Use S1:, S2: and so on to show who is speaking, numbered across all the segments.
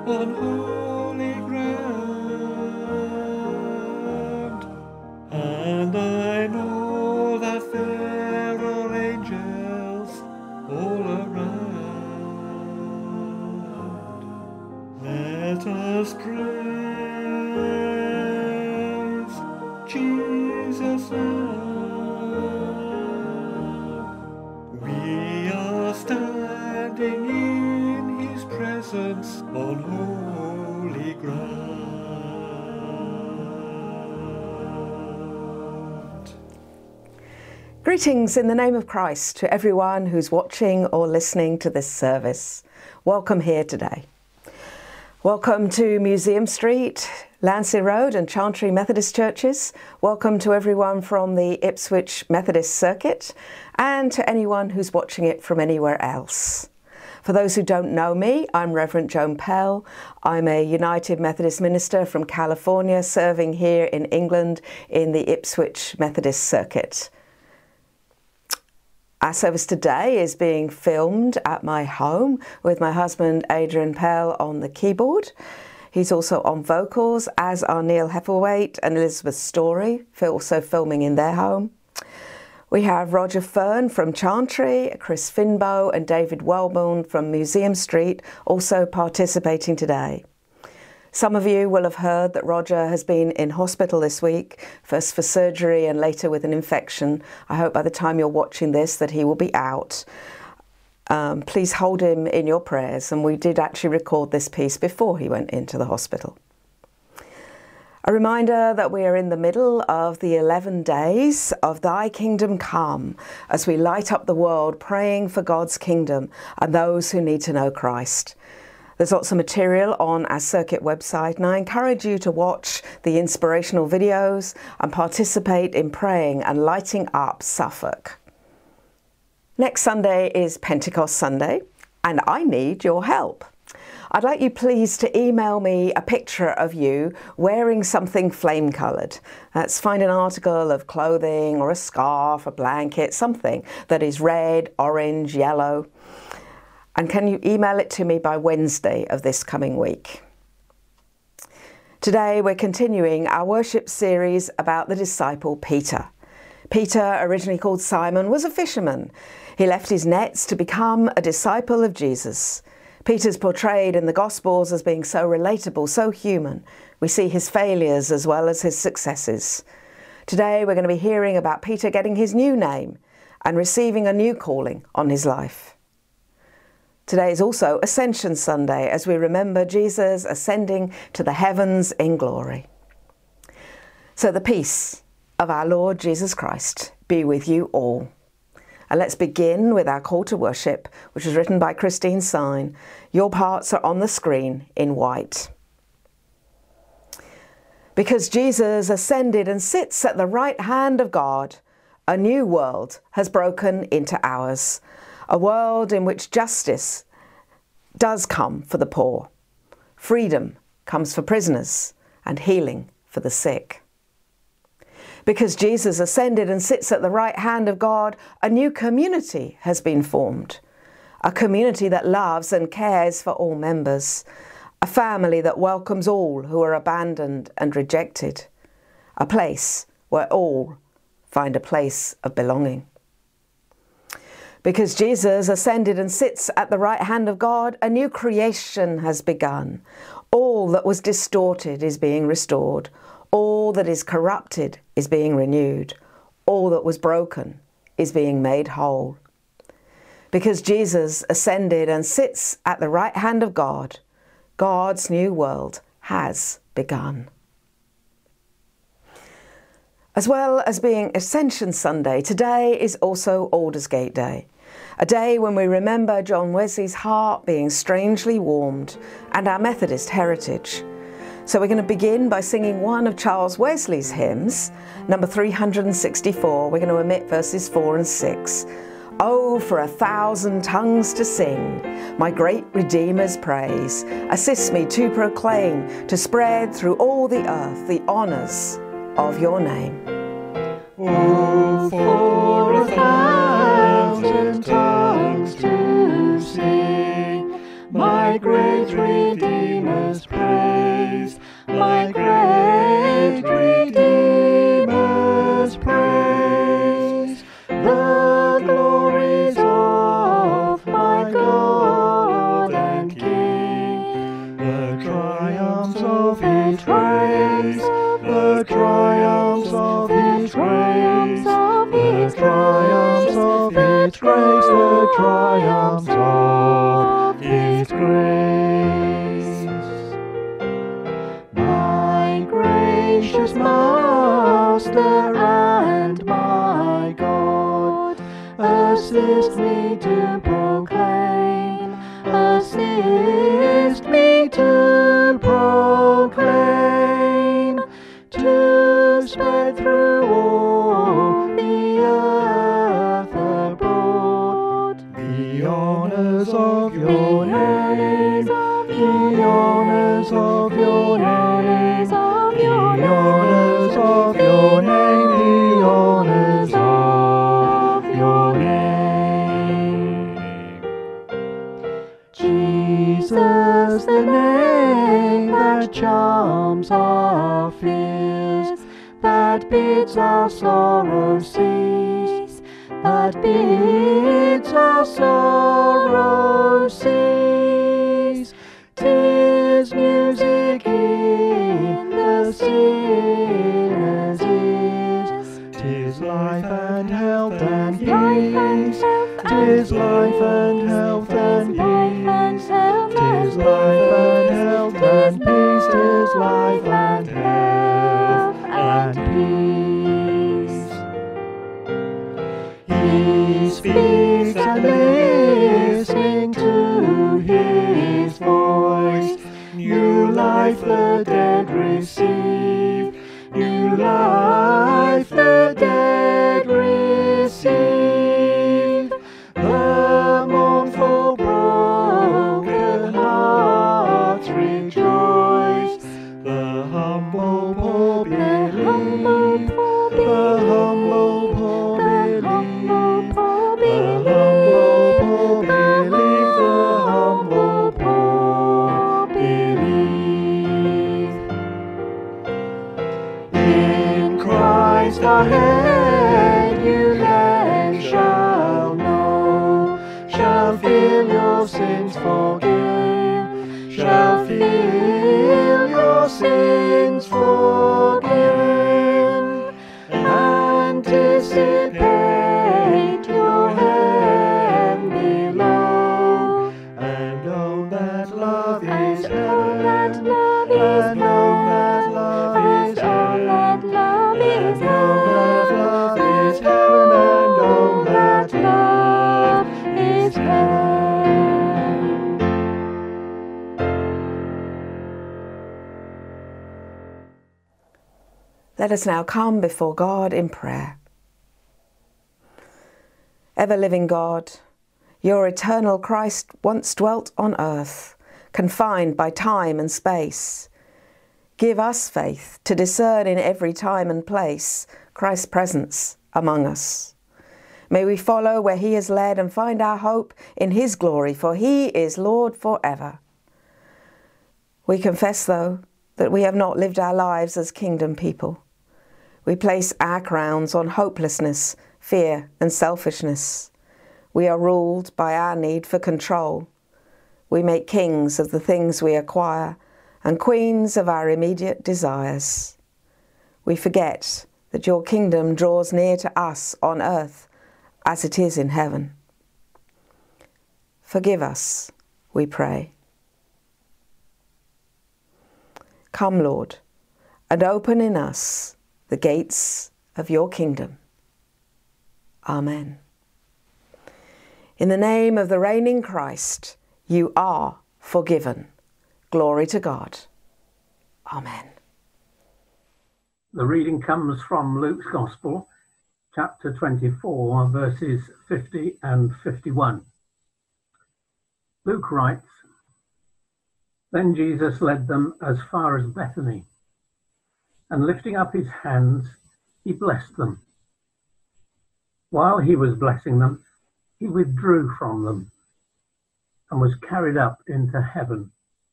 S1: on holy ground, and I know that there are angels all around. Let us praise Jesus now. We are standing in His presence on holy ground.
S2: Greetings in the name of Christ to everyone who's watching or listening to this service. Welcome here today. Welcome to Museum Street, Lansley Road and Chantry Methodist Churches. Welcome to everyone from the Ipswich Methodist Circuit and to anyone who's watching it from anywhere else. For those who don't know me, I'm Reverend Joan Pell. I'm a United Methodist minister from California, serving here in England in the Ipswich Methodist Circuit. Our service today is being filmed at my home with my husband Adrian Pell on the keyboard. He's also on vocals, as are Neil Heppelwaite and Elizabeth Story, also filming in their home. We have Roger Fern from Chantry, Chris Finbow and David Wellborn from Museum Street also participating today. Some of you will have heard that Roger has been in hospital this week, first for surgery and later with an infection. I hope by the time you're watching this that he will be out. Please hold him in your prayers, and we did actually record this piece before he went into the hospital. A reminder that we are in the middle of the 11 days of Thy Kingdom Come as we light up the world praying for God's kingdom and those who need to know Christ. There's lots of material on our circuit website, and I encourage you to watch the inspirational videos and participate in praying and lighting up Suffolk. Next Sunday is Pentecost Sunday, and I need your help. I'd like you please to email me a picture of you wearing something flame-coloured. Let's find an article of clothing or a scarf, a blanket, something that is red, orange, yellow. And can you email it to me by Wednesday of this coming week? Today we're continuing our worship series about the disciple Peter. Peter, originally called Simon, was a fisherman. He left his nets to become a disciple of Jesus. Peter's portrayed in the Gospels as being so relatable, so human. We see his failures as well as his successes. Today we're going to be hearing about Peter getting his new name and receiving a new calling on his life. Today is also Ascension Sunday as we remember Jesus ascending to the heavens in glory. So the peace of our Lord Jesus Christ be with you all. And let's begin with our call to worship, which was written by Christine Syme. Your parts are on the screen in white. Because Jesus ascended and sits at the right hand of God, a new world has broken into ours. A world in which justice does come for the poor, freedom comes for prisoners, and healing for the sick. Because Jesus ascended and sits at the right hand of God, a new community has been formed. A community that loves and cares for all members. A family that welcomes all who are abandoned and rejected. A place where all find a place of belonging. Because Jesus ascended and sits at the right hand of God, a new creation has begun. All that was distorted is being restored. All that is corrupted is being renewed. All that was broken is being made whole. Because Jesus ascended and sits at the right hand of God, God's new world has begun. As well as being Ascension Sunday, today is also Aldersgate Day. A day when we remember John Wesley's heart being strangely warmed and our Methodist heritage. So we're going to begin by singing one of Charles Wesley's hymns, number 364. We're going to omit verses 4 and 6. Oh, for 1,000 tongues to sing my great Redeemer's praise. Assist me to proclaim, to spread through all the earth the honours of your name.
S1: Oh, for 1,000 tongues to sing my great great Redeemer's praise, my great Redeemer's praise. The glories of my God and King, the triumphs of his praise, the triumphs of his praise, the triumphs of his grace, the triumphs of his grace. My gracious Master and my God, assist me to proclaim, assist me to proclaim, to spread through all the earth abroad the honours of your name, the honours of your name, the honours of your name, the honours of your name. Jesus, the name that charms our fears, that bids our sorrow cease, that bids our sorrow cease. 'Tis music in the sinner's ears, 'tis life and health and peace, 'tis life and health and peace, 'tis life and health and peace, 'tis life and health and peace. He speaks and listening to his voice, new life the dead receive, new life the dead receive. The mournful broken hearts rejoice, the humble poor believe, the humble poor believe, the humble poor believe, the humble poor believe. In Christ our head you then shall know, shall feel your sins forgive, shall feel your sins forgiven, anticipate your heaven below, and own that love is heaven, and own that love is heaven, and own that love is heaven, and own that love is heaven.
S2: Let us now come before God in prayer. Ever-living God, your eternal Christ once dwelt on earth, confined by time and space. Give us faith to discern in every time and place Christ's presence among us. May we follow where he has led and find our hope in his glory, for he is Lord forever. We confess, though, that we have not lived our lives as kingdom people. We place our crowns on hopelessness, fear and selfishness. We are ruled by our need for control. We make kings of the things we acquire and queens of our immediate desires. We forget that your kingdom draws near to us on earth as it is in heaven. Forgive us, we pray. Come, Lord, and open in us the gates of your kingdom. Amen. In the name of the reigning Christ, you are forgiven. Glory to God. Amen.
S3: The reading comes from Luke's Gospel, chapter 24, verses 50 and 51. Luke writes, "Then Jesus led them as far as Bethany, and lifting up his hands, he blessed them. While he was blessing them, he withdrew from them and was carried up into heaven.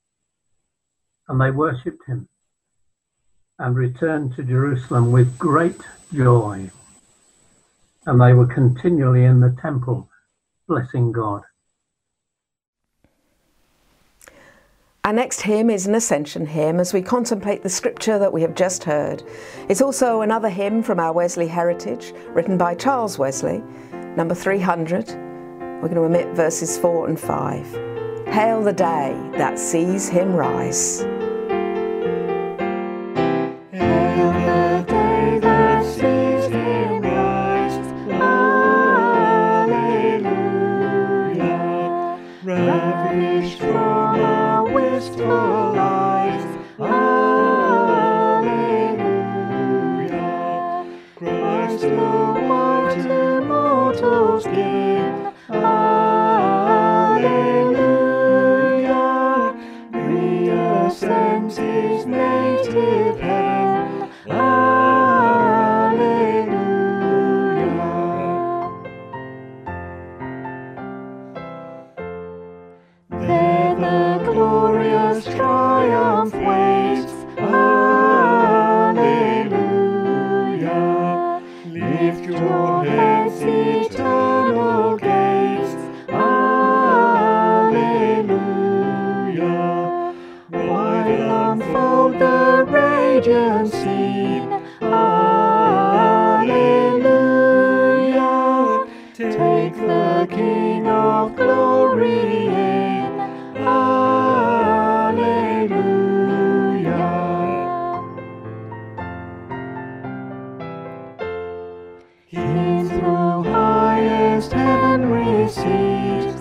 S3: and they worshipped him and returned to Jerusalem with great joy. And they were continually in the temple, blessing God.
S2: Our next hymn is an Ascension hymn as we contemplate the scripture that we have just heard. It's also another hymn from our Wesley heritage, written by Charles Wesley, number 300. We're going to omit verses 4 and 5. Hail the day that sees him rise.
S1: Hail the day that sees him rise. Alleluia. Ravished from our wistful eyes. Alleluia. Christ the one to mortals given. Alleluia. Reascends his native heaven. Alleluia. There the glorious triumph waits. Alleluia. Lift your heads, eternal gates. Alleluia. Wide unfold the radiant scene. Alleluia. Take the King of glory in. Alleluia. He through highest heaven receives.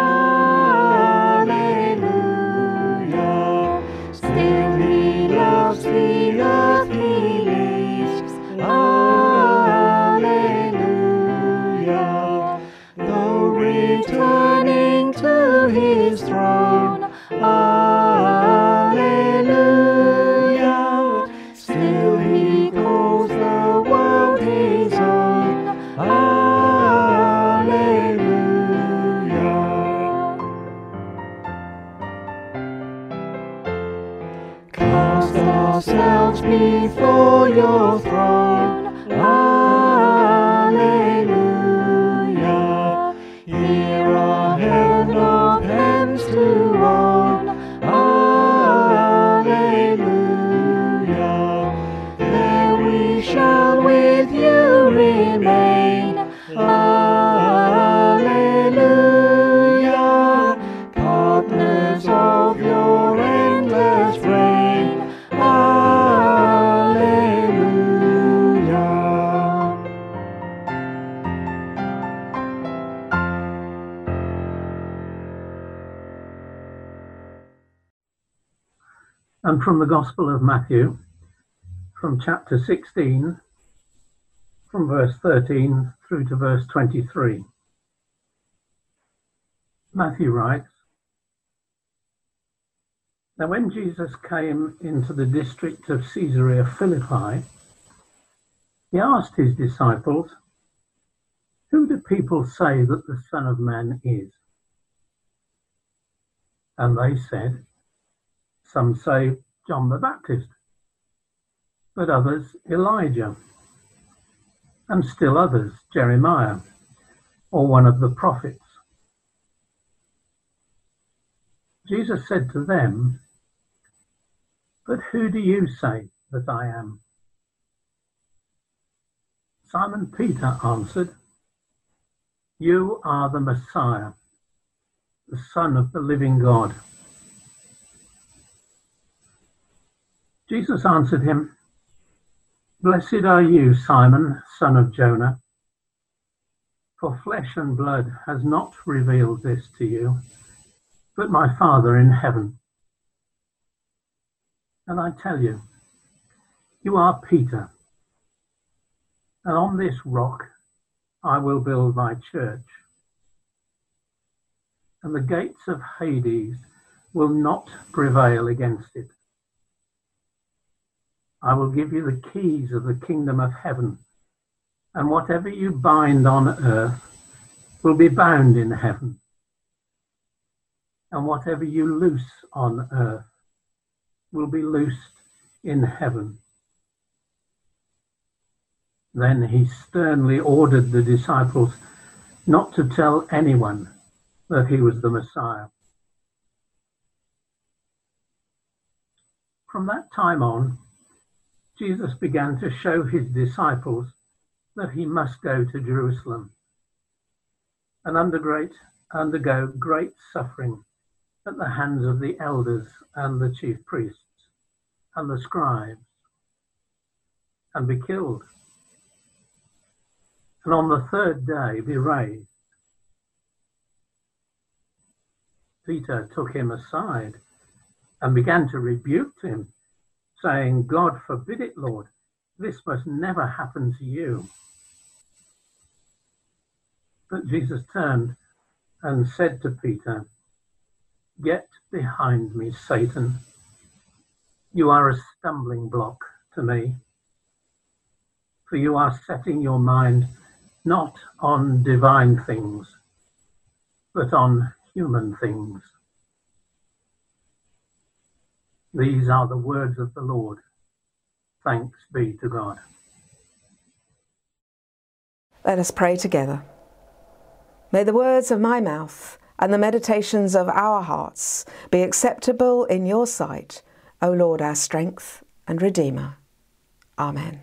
S1: Alleluia. Still he loves the earth he leaves. Alleluia. Though returning to his throne. Alleluia. Still he calls the world his own. Alleluia. Cast ourselves before your throne. Alleluia. Here our heaven of heavens to own. Alleluia. There we shall with you remain. Alleluia. Partners of your endless reign. Alleluia.
S3: And from the Gospel of Matthew, from chapter 16, from verse 13 through to verse 23. Matthew writes, Now when Jesus came into the district of Caesarea Philippi, he asked his disciples, Who do people say that the Son of Man is? And they said, Some say John the Baptist, but others Elijah, and still others Jeremiah, or one of the prophets. Jesus said to them, But who do you say that I am? Simon Peter answered, You are the Messiah, the Son of the living God. Jesus answered him, Blessed are you, Simon, son of Jonah, for flesh and blood has not revealed this to you, but my Father in heaven. And I tell you, you are Peter, and on this rock I will build my church, and the gates of Hades will not prevail against it. I will give you the keys of the kingdom of heaven, and whatever you bind on earth will be bound in heaven, and whatever you loose on earth will be loosed in heaven." Then he sternly ordered the disciples not to tell anyone that he was the Messiah. From that time on, Jesus began to show his disciples that he must go to Jerusalem and undergo great suffering at the hands of the elders and the chief priests and the scribes, and be killed, and on the third day be raised. Peter took him aside and began to rebuke him, saying, "God forbid it, Lord, this must never happen to you." But Jesus turned and said to Peter, "Get behind me, Satan. You are a stumbling block to me, for you are setting your mind not on divine things, but on human things." These are the words of the Lord. Thanks be to God.
S2: Let us pray together. May the words of my mouth and the meditations of our hearts be acceptable in your sight, O Lord, our strength and Redeemer. Amen.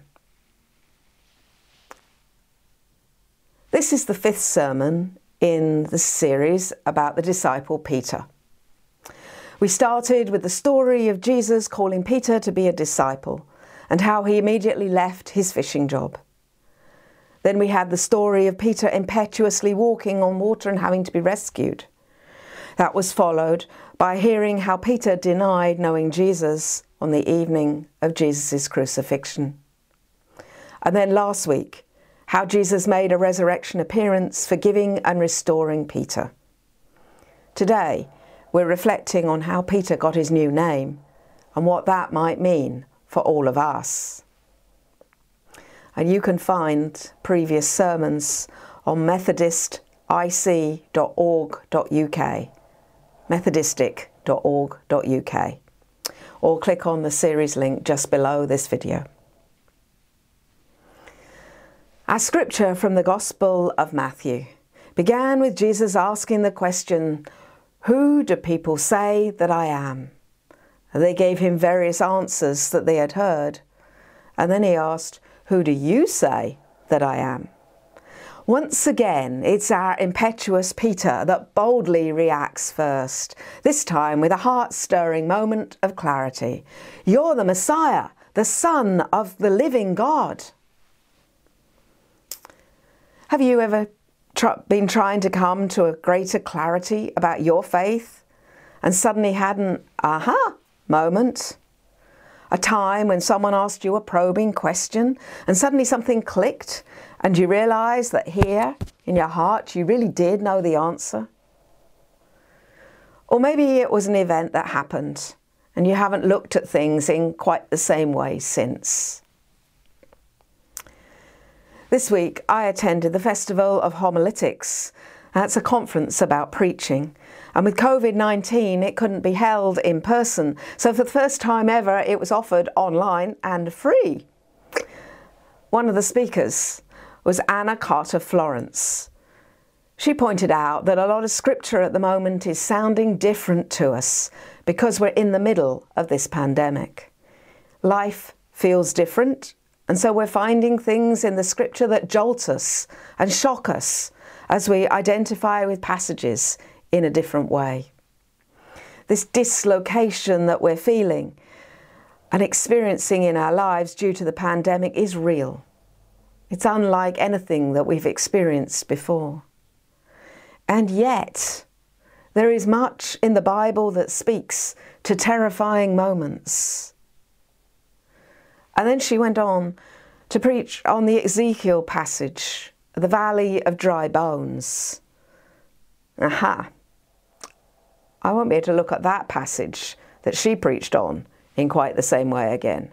S2: This is the 5th sermon in the series about the disciple Peter. We started with the story of Jesus calling Peter to be a disciple and how he immediately left his fishing job. Then we had the story of Peter impetuously walking on water and having to be rescued. That was followed by hearing how Peter denied knowing Jesus on the evening of Jesus' crucifixion. And then last week, how Jesus made a resurrection appearance, forgiving and restoring Peter. Today, we're reflecting on how Peter got his new name and what that might mean for all of us. And you can find previous sermons on methodistic.org.uk, methodistic.org.uk, or click on the series link just below this video. Our scripture from the Gospel of Matthew began with Jesus asking the question, "Who do people say that I am?" And they gave him various answers that they had heard. And then he asked, "Who do you say that I am?" Once again, it's our impetuous Peter that boldly reacts first, this time with a heart-stirring moment of clarity. "You're the Messiah, the Son of the living God." Have you ever been trying to come to a greater clarity about your faith and suddenly had an aha moment? A time when someone asked you a probing question and suddenly something clicked and you realised that here in your heart you really did know the answer? Or maybe it was an event that happened and you haven't looked at things in quite the same way since. This week I attended the Festival of Homiletics. That's a conference about preaching. And with COVID-19, it couldn't be held in person. So for the first time ever, it was offered online and free. One of the speakers was Anna Carter Florence. She pointed out that a lot of scripture at the moment is sounding different to us because we're in the middle of this pandemic. Life feels different, and so we're finding things in the scripture that jolt us and shock us as we identify with passages in a different way. This dislocation that we're feeling and experiencing in our lives due to the pandemic is real. It's unlike anything that we've experienced before. And yet, there is much in the Bible that speaks to terrifying moments. And then she went on to preach on the Ezekiel passage, the Valley of Dry Bones. Aha! I won't be able to look at that passage that she preached on in quite the same way again.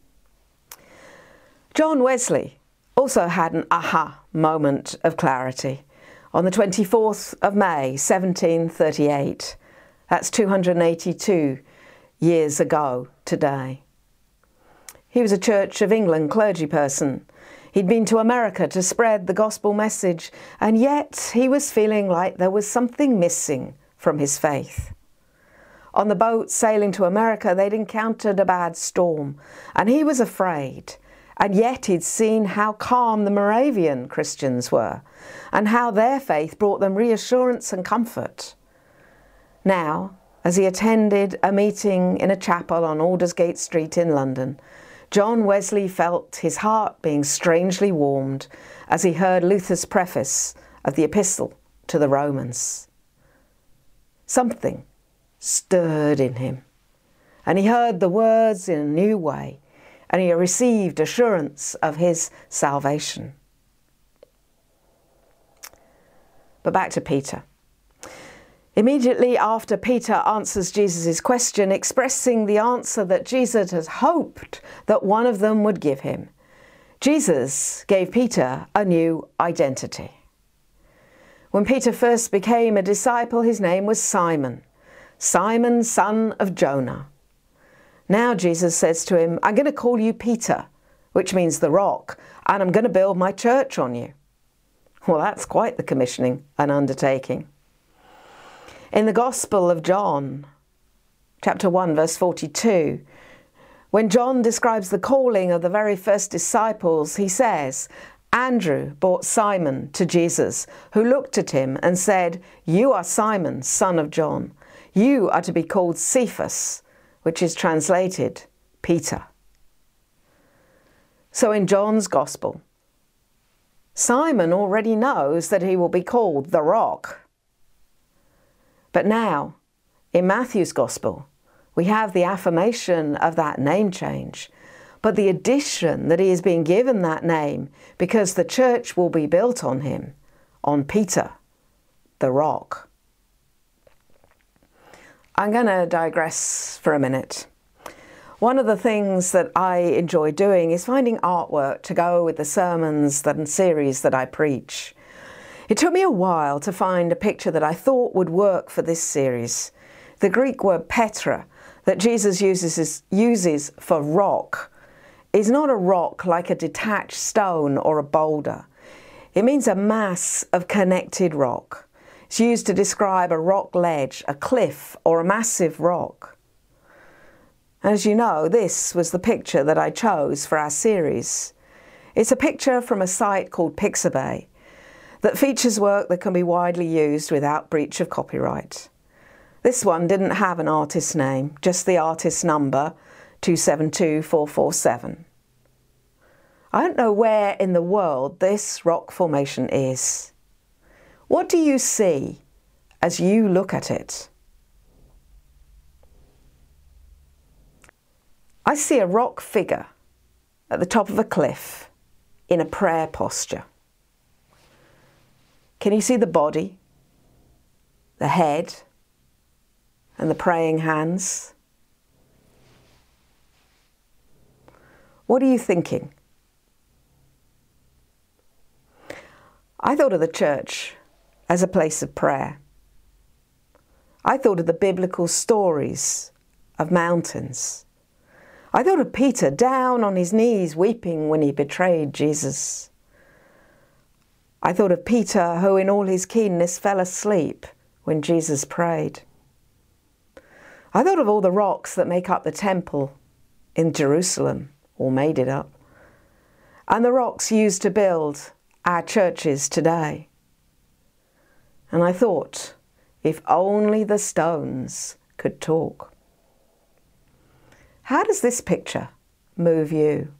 S2: John Wesley also had an aha moment of clarity on the 24th of May, 1738. That's 282 years ago today. He was a Church of England clergy person. He'd been to America to spread the gospel message, and yet he was feeling like there was something missing from his faith. On the boat sailing to America, they'd encountered a bad storm, and he was afraid. And yet he'd seen how calm the Moravian Christians were, and how their faith brought them reassurance and comfort. Now, as he attended a meeting in a chapel on Aldersgate Street in London, John Wesley felt his heart being strangely warmed as he heard Luther's preface of the Epistle to the Romans. Something stirred in him, and he heard the words in a new way, and he received assurance of his salvation. But back to Peter. Immediately after Peter answers Jesus' question, expressing the answer that Jesus had hoped that one of them would give him, Jesus gave Peter a new identity. When Peter first became a disciple, his name was Simon, Simon, son of Jonah. Now Jesus says to him, I'm going to call you Peter, which means the rock, and I'm going to build my church on you. Well, that's quite the commissioning and undertaking. In the Gospel of John, chapter 1, verse 42, when John describes the calling of the very first disciples, he says, Andrew brought Simon to Jesus, who looked at him and said, You are Simon, son of John. You are to be called Cephas, which is translated Peter. So in John's Gospel, Simon already knows that he will be called the Rock. But now, in Matthew's Gospel, we have the affirmation of that name change, but the addition that he is being given that name because the church will be built on him, on Peter, the Rock. I'm going to digress for a minute. One of the things that I enjoy doing is finding artwork to go with the sermons and series that I preach. It took me a while to find a picture that I thought would work for this series. The Greek word Petra that Jesus uses for rock is not a rock like a detached stone or a boulder. It means a mass of connected rock. It's used to describe a rock ledge, a cliff, or a massive rock. As you know, this was the picture that I chose for our series. It's a picture from a site called Pixabay that features work that can be widely used without breach of copyright. This one didn't have an artist name, just the artist number 272447. I don't know where in the world this rock formation is. What do you see as you look at it? I see a rock figure at the top of a cliff in a prayer posture. Can you see the body, the head, and the praying hands? What are you thinking? I thought of the church as a place of prayer. I thought of the biblical stories of mountains. I thought of Peter down on his knees weeping when he betrayed Jesus. I thought of Peter who in all his keenness fell asleep when Jesus prayed. I thought of all the rocks that make up the temple in Jerusalem, or made it up, and the rocks used to build our churches today. And I thought, if only the stones could talk. How does this picture move you?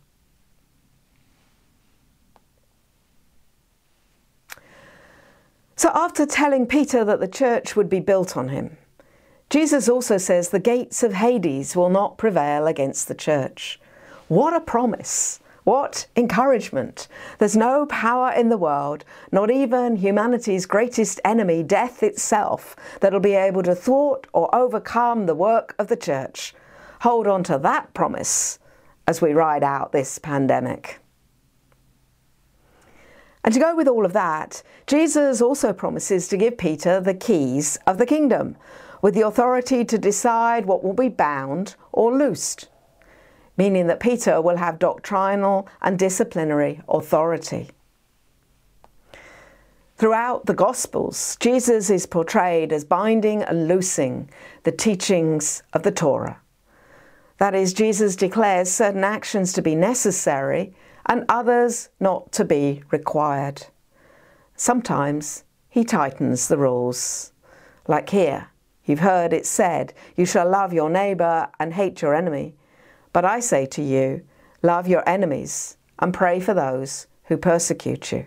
S2: So after telling Peter that the church would be built on him, Jesus also says the gates of Hades will not prevail against the church. What a promise! What encouragement! There's no power in the world, not even humanity's greatest enemy, death itself, that'll be able to thwart or overcome the work of the church. Hold on to that promise as we ride out this pandemic. And to go with all of that, Jesus also promises to give Peter the keys of the kingdom. with the authority to decide what will be bound or loosed, meaning that Peter will have doctrinal and disciplinary authority. Throughout the Gospels, Jesus is portrayed as binding and loosing the teachings of the Torah. That is, Jesus declares certain actions to be necessary and others not to be required. Sometimes he tightens the rules. Like here, you've heard it said, "You shall love your neighbour and hate your enemy." But I say to you, love your enemies and pray for those who persecute you.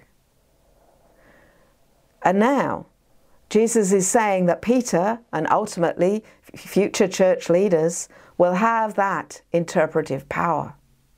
S2: And now, Jesus is saying that Peter, and ultimately future church leaders, will have that interpretive power.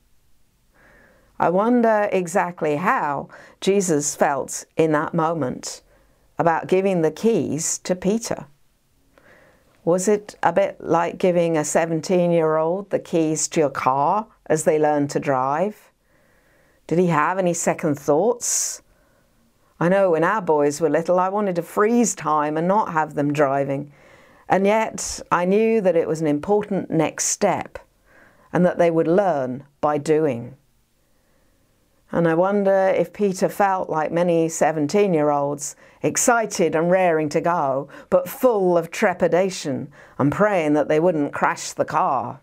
S2: I wonder exactly how Jesus felt in that moment about giving the keys to Peter. Was it a bit like giving a 17-year-old the keys to your car as they learn to drive? Did he have any second thoughts? I know when our boys were little, I wanted to freeze time and not have them driving. And yet I knew that it was an important next step and that they would learn by doing. And I wonder if Peter felt like many 17-year-olds, excited and raring to go, but full of trepidation and praying that they wouldn't crash the car.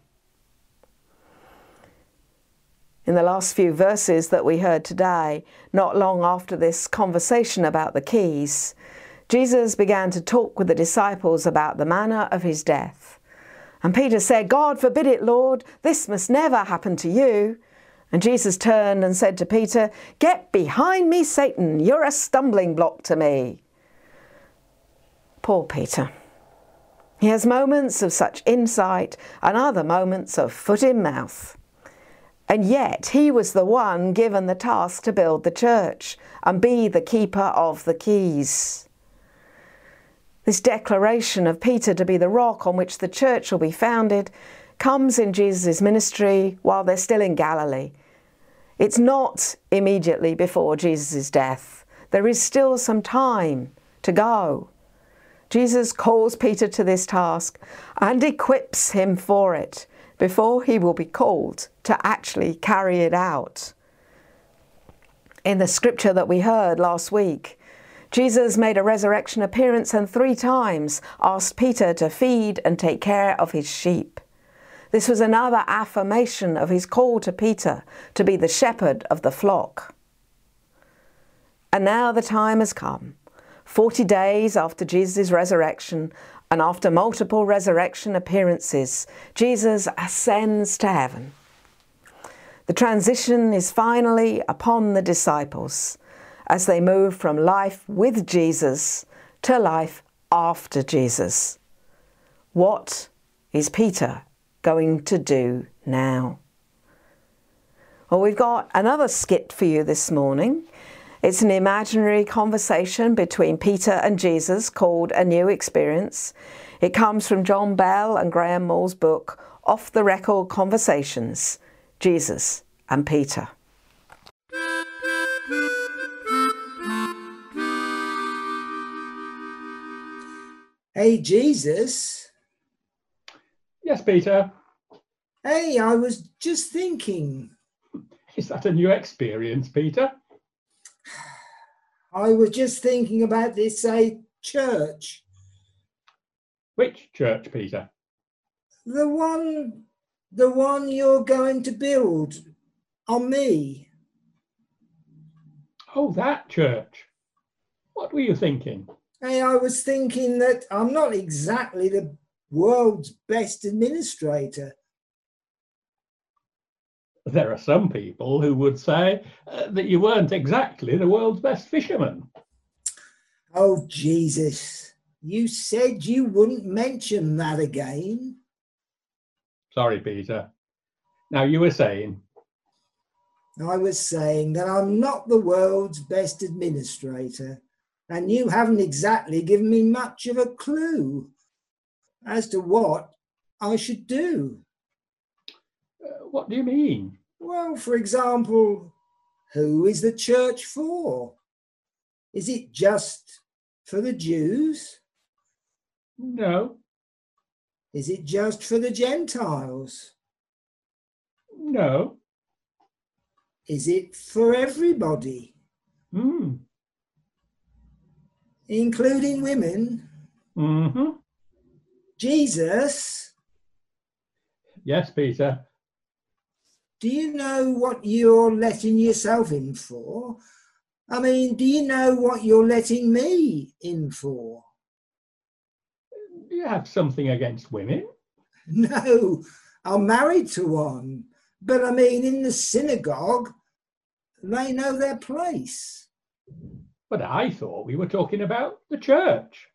S2: In the last few verses that we heard today, not long after this conversation about the keys, Jesus began to talk with the disciples about the manner of his death. And Peter said, "God forbid it, Lord, this must never happen to you." And Jesus turned and said to Peter, "Get behind me, Satan, you're a stumbling block to me." Poor Peter. He has moments of such insight and other moments of foot in mouth. And yet he was the one given the task to build the church and be the keeper of the keys. This declaration of Peter to be the rock on which the church will be founded comes in Jesus' ministry while they're still in Galilee. It's not immediately before Jesus' death. There is still some time to go. Jesus calls Peter to this task and equips him for it before he will be called to actually carry it out. In the scripture that we heard last week, Jesus made a resurrection appearance and 3 times asked Peter to feed and take care of his sheep. This was another affirmation of his call to Peter to be the shepherd of the flock. And now the time has come. 40 days after Jesus' resurrection and after multiple resurrection appearances, Jesus ascends to heaven. The transition is finally upon the disciples as they move from life with Jesus to life after Jesus. What is Peter going to do now? Well, we've got another skit for you this morning. It's an imaginary conversation between Peter and Jesus called A New Experience. It comes from John Bell and Graham Moore's book, Off the Record Conversations, Jesus and Peter.
S4: Hey, Jesus.
S3: Yes, Peter.
S4: Hey, I was just thinking.
S3: Is that a new experience, Peter?
S4: I was just thinking about this church.
S3: Which church, Peter?
S4: The one you're going to build on me.
S3: Oh, that church. What were you thinking?
S4: Hey, I was thinking that I'm not exactly the world's best administrator.
S3: There are some people who would say that you weren't exactly the world's best fisherman.
S4: Oh, Jesus. You said you wouldn't mention that again.
S3: Sorry, Peter. Now, you were saying?
S4: I was saying that I'm not the world's best administrator, and you haven't exactly given me much of a clue as to what I should do.
S3: What do you mean?
S4: Well, for example, who is the church for? Is it just for the Jews?
S3: No,
S4: Is it just for the Gentiles?
S3: No.
S4: Is it for everybody, including women?
S3: Mm-hmm.
S4: Jesus,
S3: Yes, Peter.
S4: do you know what you're letting yourself in for? I mean, do you know what you're letting me in for?
S3: Do you have something against women?
S4: No, I'm married to one. But I mean, in the synagogue, they know their place.
S3: But I thought we were talking about the church.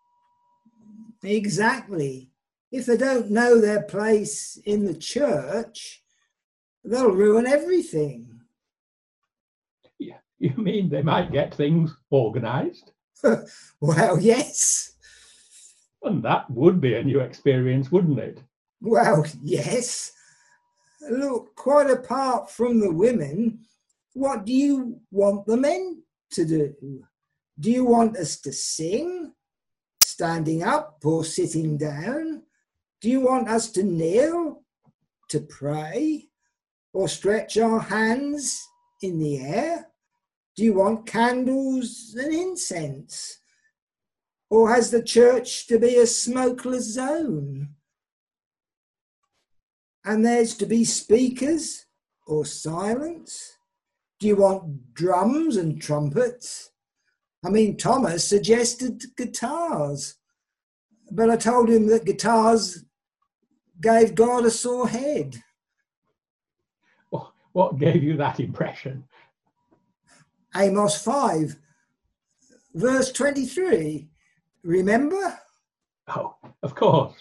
S4: Exactly. If they don't know their place in the church, they'll ruin everything.
S3: Yeah, you mean they might get things organised?
S4: Well, yes.
S3: And that would be a new experience, wouldn't it?
S4: Well, yes. Look, quite apart from the women, what do you want the men to do? Do you want us to sing, standing up or sitting down? Do you want us to kneel, to pray, or stretch our hands in the air? Do you want candles and incense? Or has the church to be a smokeless zone? And there's to be speakers or silence? Do you want drums and trumpets? I mean, Thomas suggested guitars, but I told him that guitars gave God a sore head.
S3: What gave you that impression?
S4: Amos 5, verse 23. Remember?
S3: Oh, of course.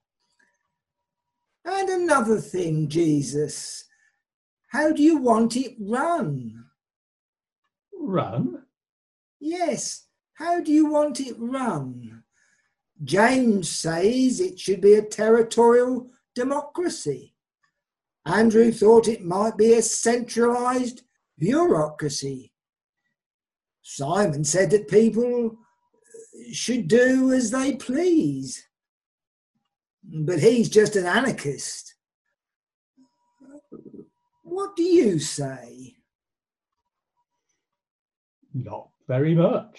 S4: And another thing, Jesus, how do you want it run?
S3: Run?
S4: Yes, how do you want it run? James says it should be a territorial democracy. Andrew thought it might be a centralised bureaucracy. Simon said that people should do as they please. But he's just an anarchist. What do you say?
S3: Not very much.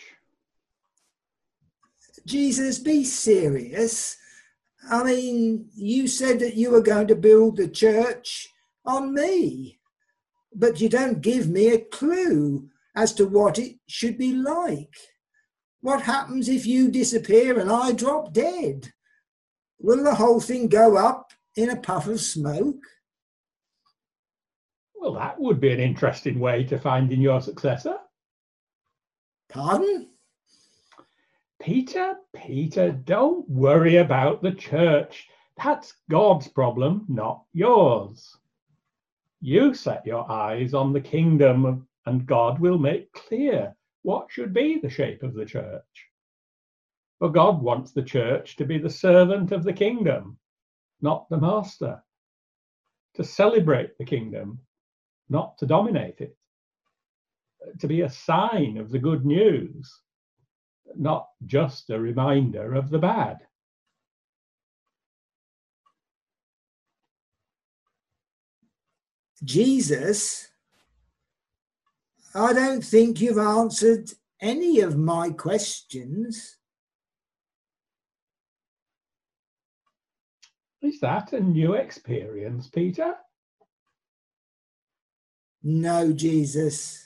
S4: Jesus, be serious. I mean, you said that you were going to build the church on me, but you don't give me a clue as to what it should be like. What happens if you disappear and I drop dead? Will the whole thing go up in a puff of smoke?
S3: Well, that would be an interesting way to finding your successor.
S4: Pardon?
S3: Peter, don't worry about the church. That's God's problem, not yours. You set your eyes on the kingdom, and God will make clear what should be the shape of the church. For God wants the church to be the servant of the kingdom, not the master. To celebrate the kingdom, not to dominate it. To be a sign of the good news, not just a reminder of the bad.
S4: Jesus, I don't think you've answered any of my questions.
S3: Is that a new experience, Peter?
S4: No, Jesus.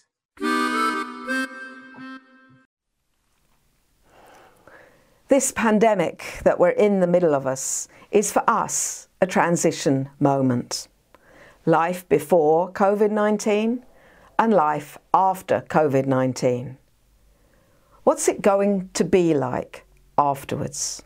S2: This pandemic that we're in the middle of us is for us a transition moment. Life before COVID-19 and life after COVID-19. What's it going to be like afterwards?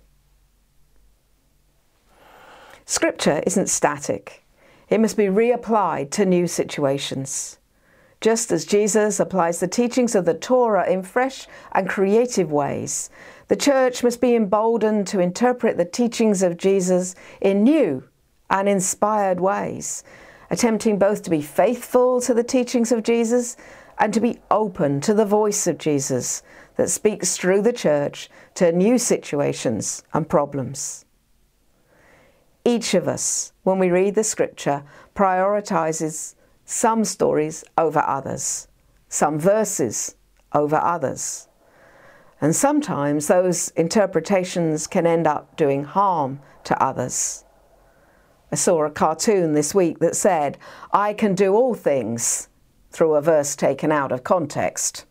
S2: Scripture isn't static. It must be reapplied to new situations. Just as Jesus applies the teachings of the Torah in fresh and creative ways, the church must be emboldened to interpret the teachings of Jesus in new and inspired ways, attempting both to be faithful to the teachings of Jesus and to be open to the voice of Jesus that speaks through the church to new situations and problems. Each of us, when we read the scripture, prioritises some stories over others, some verses over others. And sometimes those interpretations can end up doing harm to others. I saw a cartoon this week that said, "I can do all things," through a verse taken out of context.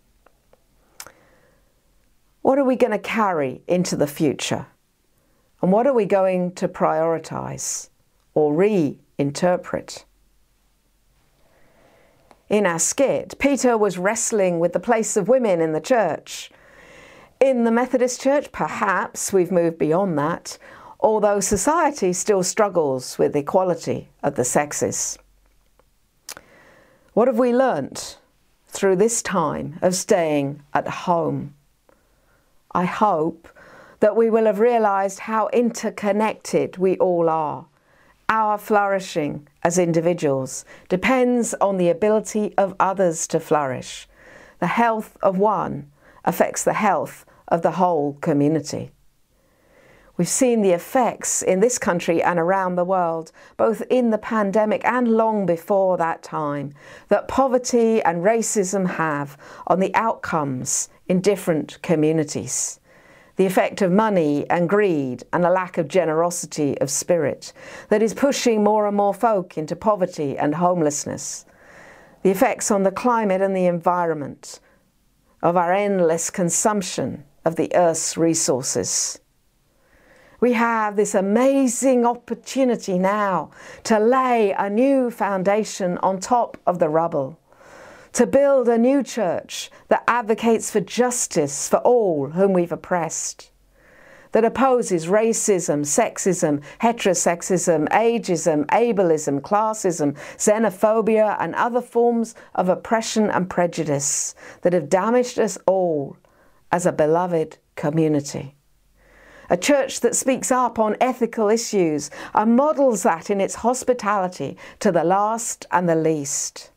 S2: What are we going to carry into the future? And what are we going to prioritise or reinterpret? In our skit, Peter was wrestling with the place of women in the church. In the Methodist Church, perhaps we've moved beyond that, although society still struggles with equality of the sexes. What have we learnt through this time of staying at home? I hope that we will have realised how interconnected we all are. Our flourishing as individuals depends on the ability of others to flourish. The health of one affects the health of the whole community. We've seen the effects in this country and around the world, both in the pandemic and long before that time, that poverty and racism have on the outcomes in different communities. The effect of money and greed and a lack of generosity of spirit that is pushing more and more folk into poverty and homelessness. The effects on the climate and the environment of our endless consumption of the earth's resources. We have this amazing opportunity now to lay a new foundation on top of the rubble, to build a new church that advocates for justice for all whom we've oppressed, that opposes racism, sexism, heterosexism, ageism, ableism, classism, xenophobia and other forms of oppression and prejudice that have damaged us all as a beloved community. A church that speaks up on ethical issues and models that in its hospitality to the last and the least.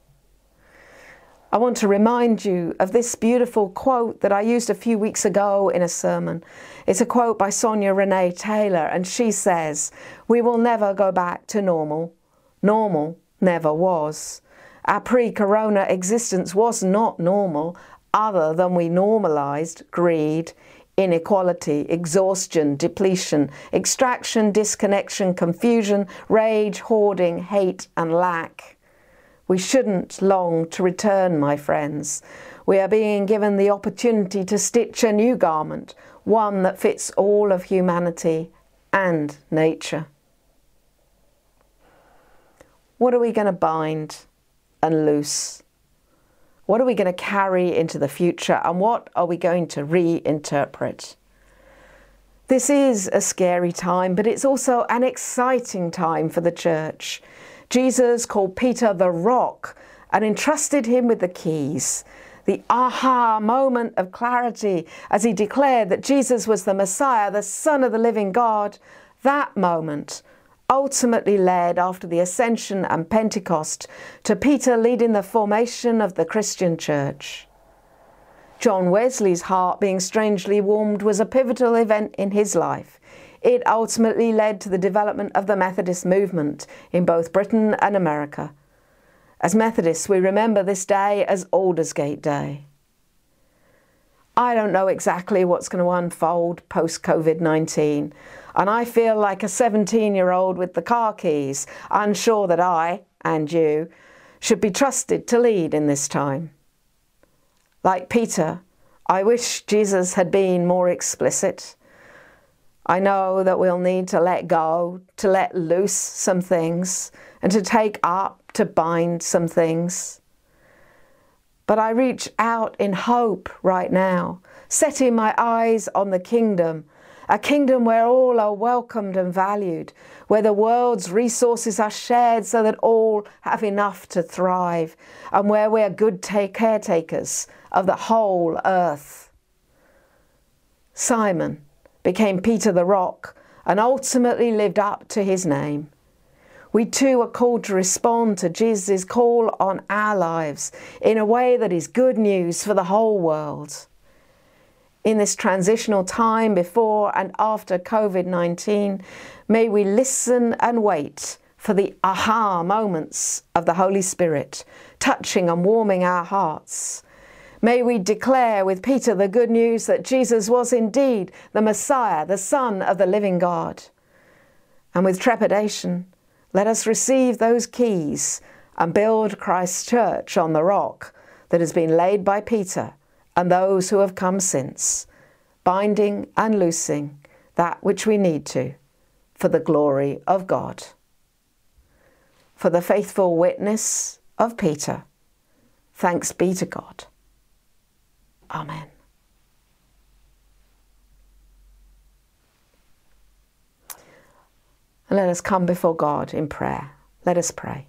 S2: I want to remind you of this beautiful quote that I used a few weeks ago in a sermon. It's a quote by Sonia Renee Taylor, and she says, "We will never go back to normal. Normal never was. Our pre-corona existence was not normal, other than we normalised greed, inequality, exhaustion, depletion, extraction, disconnection, confusion, rage, hoarding, hate and lack. We shouldn't long to return, my friends. We are being given the opportunity to stitch a new garment, one that fits all of humanity and nature." What are we going to bind and loose? What are we going to carry into the future, and what are we going to reinterpret? This is a scary time, but it's also an exciting time for the church. Jesus called Peter the Rock and entrusted him with the keys. The aha moment of clarity as he declared that Jesus was the Messiah, the Son of the living God, that moment ultimately led, after the Ascension and Pentecost, to Peter leading the formation of the Christian church. John Wesley's heart being strangely warmed was a pivotal event in his life. It ultimately led to the development of the Methodist movement in both Britain and America. As Methodists, we remember this day as Aldersgate Day. I don't know exactly what's going to unfold post-COVID-19, and I feel like a 17-year-old with the car keys, unsure that I, and you, should be trusted to lead in this time. Like Peter, I wish Jesus had been more explicit. I know that we'll need to let go, to let loose some things, and to take up, to bind some things. But I reach out in hope right now, setting my eyes on the kingdom, a kingdom where all are welcomed and valued, where the world's resources are shared so that all have enough to thrive, and where we are good caretakers of the whole earth. Simon became Peter the Rock and ultimately lived up to his name. We too are called to respond to Jesus' call on our lives in a way that is good news for the whole world. In this transitional time before and after COVID-19, may we listen and wait for the aha moments of the Holy Spirit, touching and warming our hearts. May we declare with Peter the good news that Jesus was indeed the Messiah, the Son of the living God. And with trepidation, let us receive those keys and build Christ's church on the rock that has been laid by Peter and those who have come since, binding and loosing that which we need to, for the glory of God. For the faithful witness of Peter, thanks be to God. Amen. And let us come before God in prayer. Let us pray.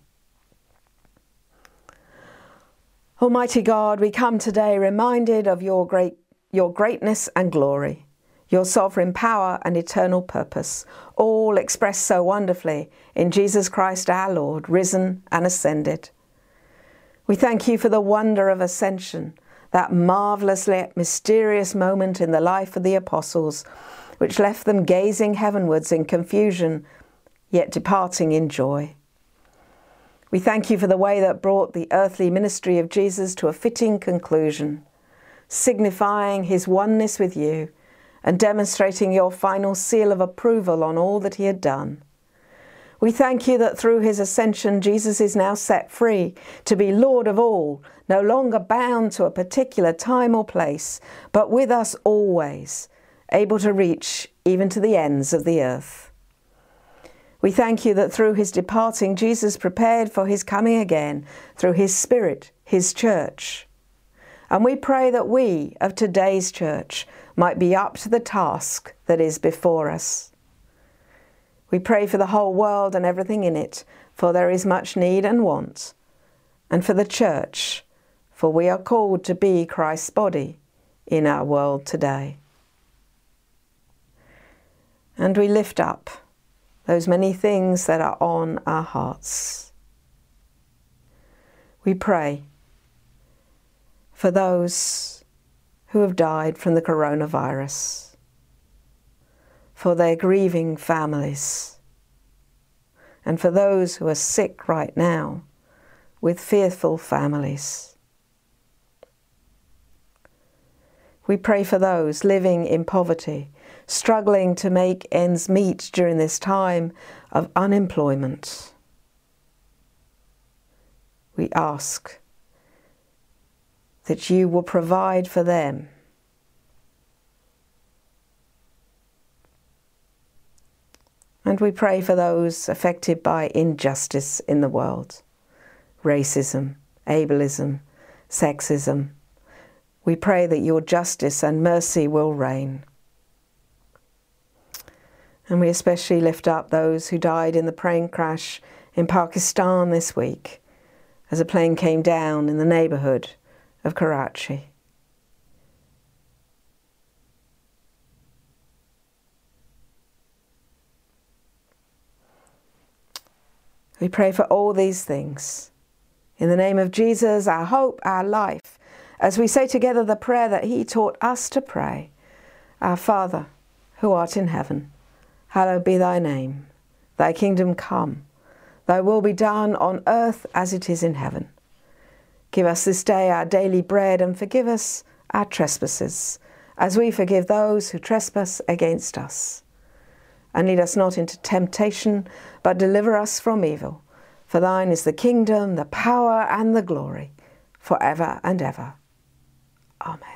S2: Almighty God, we come today reminded of your greatness and glory, your sovereign power and eternal purpose, all expressed so wonderfully in Jesus Christ our Lord, risen and ascended. We thank you for the wonder of ascension, that marvellously mysterious moment in the life of the apostles, which left them gazing heavenwards in confusion, yet departing in joy. We thank you for the way that brought the earthly ministry of Jesus to a fitting conclusion, signifying his oneness with you and demonstrating your final seal of approval on all that he had done. We thank you that through his ascension, Jesus is now set free to be Lord of all, no longer bound to a particular time or place, but with us always, able to reach even to the ends of the earth. We thank you that through his departing, Jesus prepared for his coming again through his Spirit, his church. And we pray that we of today's church might be up to the task that is before us. We pray for the whole world and everything in it, for there is much need and want, and for the church, for we are called to be Christ's body in our world today. And we lift up those many things that are on our hearts. We pray for those who have died from the coronavirus, for their grieving families, and for those who are sick right now with fearful families. We pray for those living in poverty, struggling to make ends meet during this time of unemployment. We ask that you will provide for them. And we pray for those affected by injustice in the world, racism, ableism, sexism. We pray that your justice and mercy will reign. And we especially lift up those who died in the plane crash in Pakistan this week as a plane came down in the neighbourhood of Karachi. We pray for all these things in the name of Jesus, our hope, our life, as we say together the prayer that he taught us to pray. Our Father, who art in heaven, hallowed be thy name. Thy kingdom come. Thy will be done on earth as it is in heaven. Give us this day our daily bread, and forgive us our trespasses, as we forgive those who trespass against us. And lead us not into temptation, but deliver us from evil. For thine is the kingdom, the power, and the glory, forever and ever. Amen.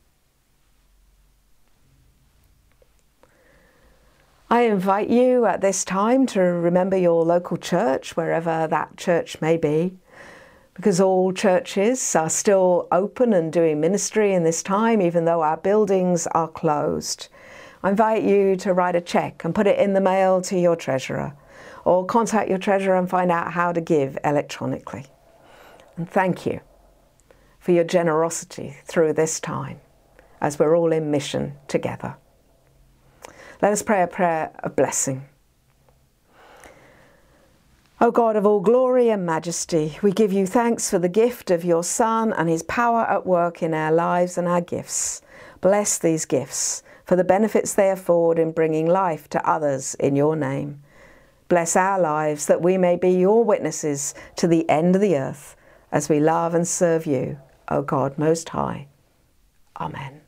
S2: I invite you at this time to remember your local church, wherever that church may be, because all churches are still open and doing ministry in this time, even though our buildings are closed. I invite you to write a cheque and put it in the mail to your treasurer, or contact your treasurer and find out how to give electronically. And thank you for your generosity through this time, as we're all in mission together. Let us pray a prayer of blessing. O God of all glory and majesty, we give you thanks for the gift of your Son and his power at work in our lives and our gifts. Bless these gifts for the benefits they afford in bringing life to others in your name. Bless our lives that we may be your witnesses to the end of the earth as we love and serve you, O God Most High. Amen.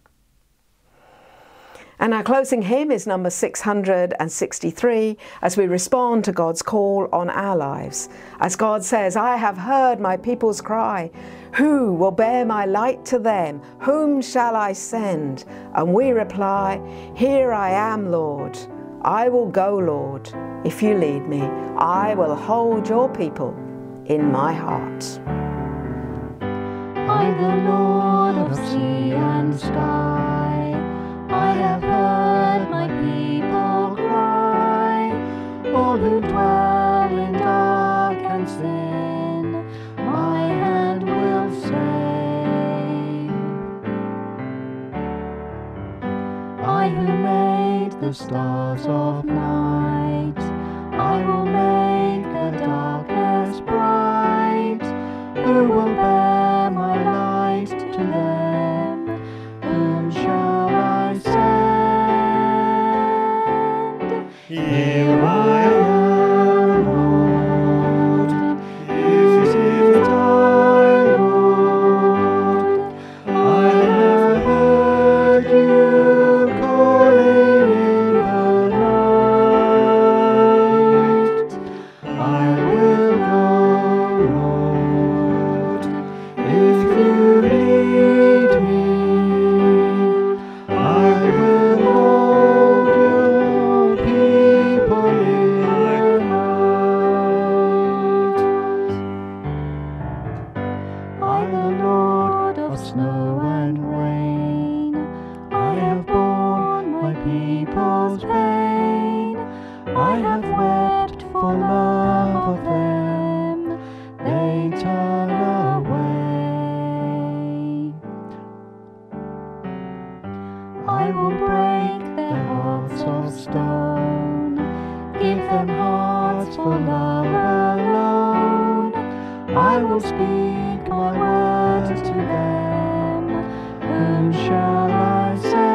S2: And our closing hymn is number 663 as we respond to God's call on our lives. As God says, I have heard my people's cry. Who will bear my light to them? Whom shall I send? And we reply, Here I am, Lord. I will go, Lord. If you lead me, I will hold your people in my heart.
S1: I, the Lord of sea and sky, I have heard my people cry, all who dwell in dark and sin, my hand will save. I who made the stars of night, I will make the darkness bright, who will bear my light to them, whom shall I send? Here I am, Lord, is it I, Lord? I have heard you calling in the night. I will go, Lord, if you lead me. I will hold your people in my heart. I, the Lord of snow and rain, I have borne my people's pain. I have wept for love of them, they turn away. I will break their hearts of stone, give them hearts for love alone. I will speak my words to them, whom shall I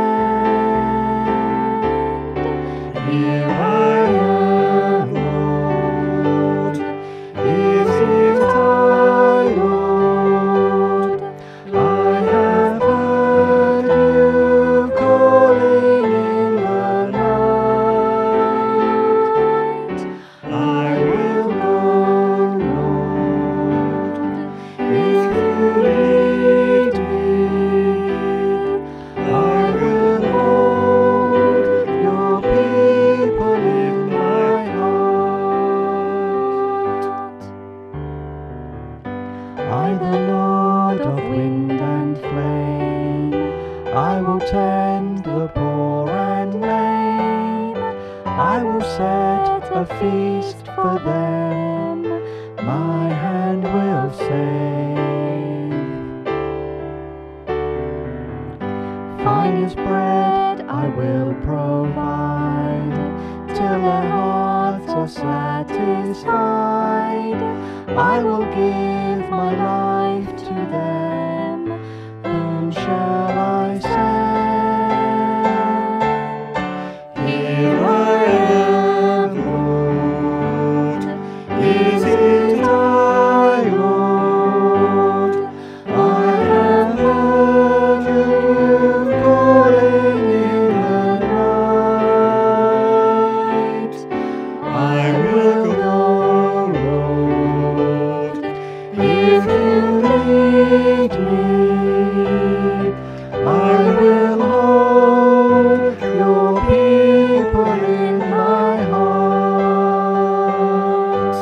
S1: send? Here I am, Lord, is it I, Lord? I have heard you calling in the night. I will go, Lord, if you lead me. I will hold your people in my heart. I, the Lord of wind and flame, I will tend the poor and lame. I will set a feast for them, my hand will save. Finest bread I will provide, till their hearts are satisfied. I will give my life to them, whom shall I send? Here I am, Lord, is it I, Lord? I have heard you calling in the night. I will go, Lord, if you lead me. I will hold your people in my heart.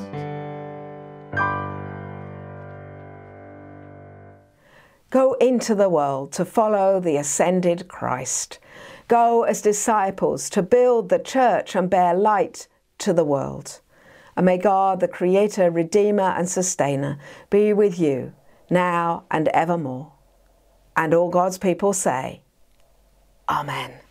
S2: Go into the world to follow the ascended Christ. Go as disciples to build the church and bear light to the world. And may God, the Creator, Redeemer and Sustainer, be with you now and evermore. And all God's people say, Amen.